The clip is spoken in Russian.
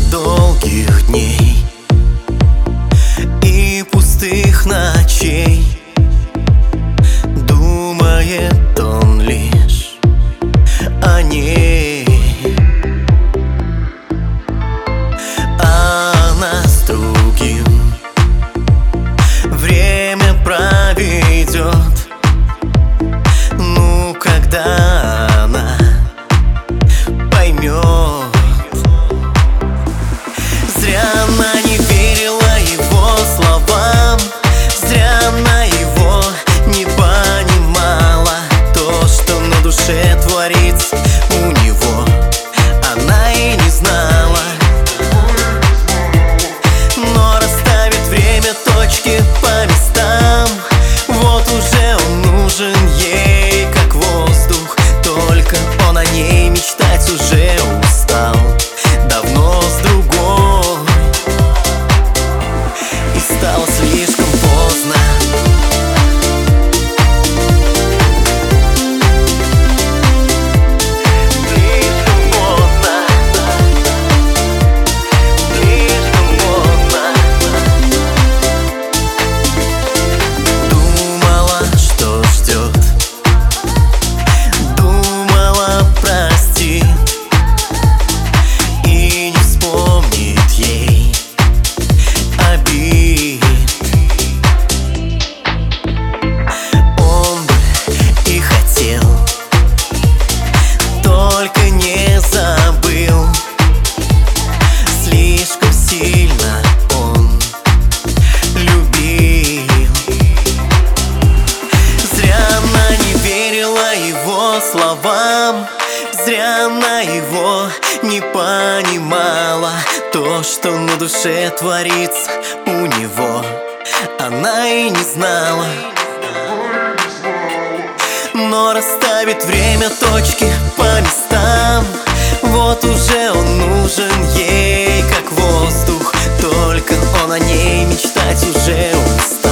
долгих дней и пустых ночей думает он лишь о ней. А она с другим время проведет. Ну, когда она поймет. Зря она не верила его словам, зря она его не понимала. То, что на душе творится у него, она и не знала. Но расставит время точки по местам. Вот уже он нужен ей, как воздух. Только он о ней мечтать уже устал, давно с другой. И стало слишком поздно. Только не забыл, слишком сильно он любил. Зря она не верила его словам, зря она его не понимала. То, что на душе творится у него, она и не знала. Но расставит время точки по местам. Вот уже он нужен ей, как воздух. Только он о ней мечтать уже устал.